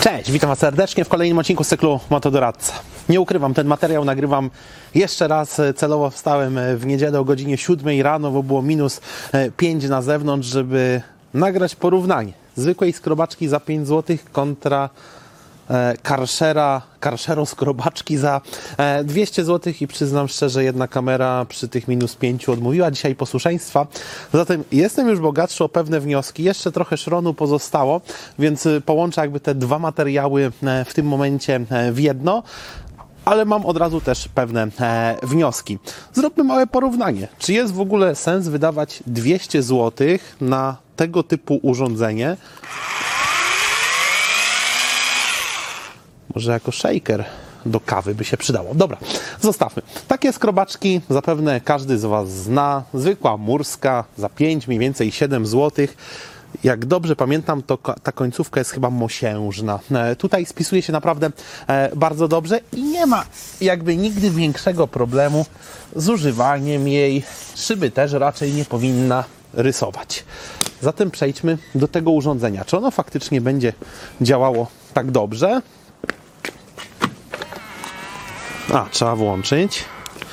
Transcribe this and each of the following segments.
Cześć, witam Was serdecznie w kolejnym odcinku z cyklu Motodoradca. Nie ukrywam, ten materiał nagrywam jeszcze raz, celowo wstałem w niedzielę o godzinie 7 rano, bo było minus 5 na zewnątrz, żeby nagrać porównanie zwykłej skrobaczki za 5 zł kontra Karshero skrobaczki za 200 zł i przyznam szczerze, jedna kamera przy tych minus 5 odmówiła dzisiaj posłuszeństwa. Zatem jestem już bogatszy o pewne wnioski. Jeszcze trochę szronu pozostało, więc połączę jakby te dwa materiały w tym momencie w jedno. Ale mam od razu też pewne wnioski. Zróbmy małe porównanie. Czy jest w ogóle sens wydawać 200 zł na tego typu urządzenie? Może jako shaker do kawy by się przydało. Dobra, zostawmy. Takie skrobaczki zapewne każdy z Was zna. Zwykła murska za 5, mniej więcej 7 zł. Jak dobrze pamiętam, to ta końcówka jest chyba mosiężna. Tutaj spisuje się naprawdę bardzo dobrze i nie ma jakby nigdy większego problemu z używaniem jej. Szyby też raczej nie powinna rysować. Zatem przejdźmy do tego urządzenia. Czy ono faktycznie będzie działało tak dobrze? Trzeba włączyć.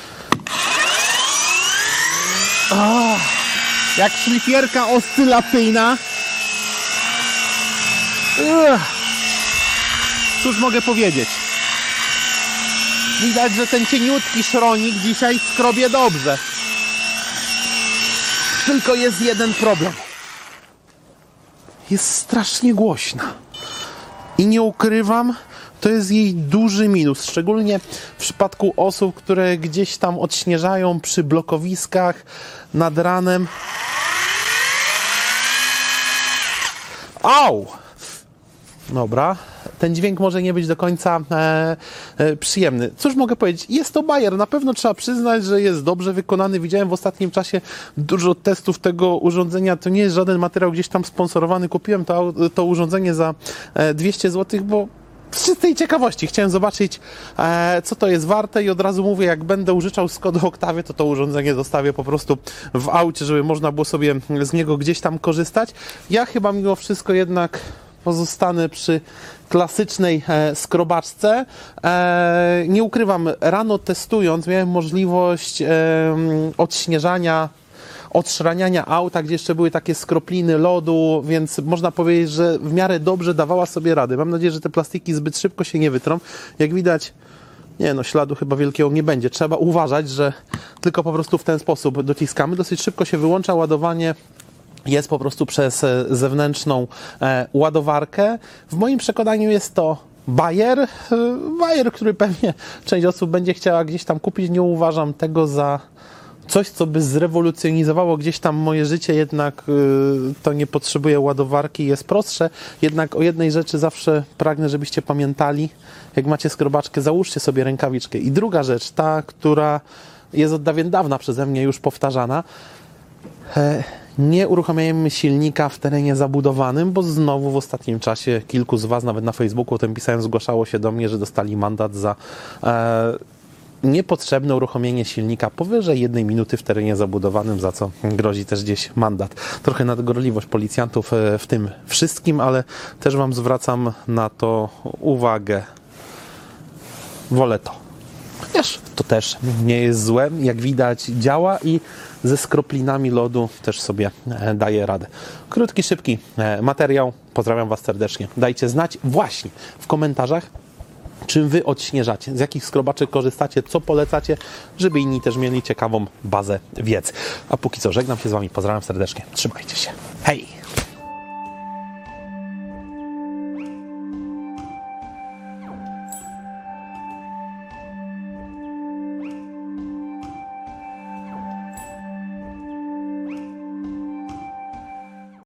Jak szlifierka oscylacyjna. Cóż mogę powiedzieć? Widać, że ten cieniutki szronik dzisiaj skrobie dobrze. Tylko jest jeden problem. Jest strasznie głośna. I nie ukrywam, to jest jej duży minus, szczególnie w przypadku osób, które gdzieś tam odśnieżają przy blokowiskach nad ranem. Au! Dobra, ten dźwięk może nie być do końca przyjemny. Cóż mogę powiedzieć? Jest to bajer. Na pewno trzeba przyznać, że jest dobrze wykonany. Widziałem w ostatnim czasie dużo testów tego urządzenia. To nie jest żaden materiał gdzieś tam sponsorowany. Kupiłem to urządzenie za 200 zł, bo z tej ciekawości chciałem zobaczyć, co to jest warte i od razu mówię, jak będę użyczał Skoda Octavię, to urządzenie zostawię po prostu w aucie, żeby można było sobie z niego gdzieś tam korzystać. Ja chyba mimo wszystko jednak pozostanę przy klasycznej skrobaczce. Nie ukrywam, rano testując miałem możliwość odśnieżania, odszraniania auta, gdzie jeszcze były takie skropliny lodu, więc można powiedzieć, że w miarę dobrze dawała sobie radę. Mam nadzieję, że te plastiki zbyt szybko się nie wytrą. Jak widać, śladu chyba wielkiego nie będzie. Trzeba uważać, że tylko po prostu w ten sposób dociskamy. Dosyć szybko się wyłącza ładowanie. Jest po prostu przez zewnętrzną ładowarkę. W moim przekonaniu jest to bajer, który pewnie część osób będzie chciała gdzieś tam kupić. Nie uważam tego za coś, co by zrewolucjonizowało gdzieś tam moje życie, jednak to nie potrzebuje ładowarki, jest prostsze. Jednak o jednej rzeczy zawsze pragnę, żebyście pamiętali. Jak macie skrobaczkę, załóżcie sobie rękawiczkę. I druga rzecz, ta, która jest od dawien dawna przeze mnie już powtarzana. Nie uruchamiajmy silnika w terenie zabudowanym, bo znowu w ostatnim czasie kilku z Was, nawet na Facebooku o tym pisałem, zgłaszało się do mnie, że dostali mandat za niepotrzebne uruchomienie silnika powyżej 1 minuty w terenie zabudowanym, za co grozi też gdzieś mandat. Trochę nadgorliwość policjantów w tym wszystkim, ale też Wam zwracam na to uwagę. Wolę to. Chociaż to też nie jest złe, jak widać działa i ze skroplinami lodu też sobie daje radę. Krótki, szybki materiał. Pozdrawiam Was serdecznie. Dajcie znać właśnie w komentarzach, czym Wy odśnieżacie, z jakich skrobaczek korzystacie, co polecacie, żeby inni też mieli ciekawą bazę wiedzy. A póki co żegnam się z Wami, pozdrawiam serdecznie. Trzymajcie się. Hej!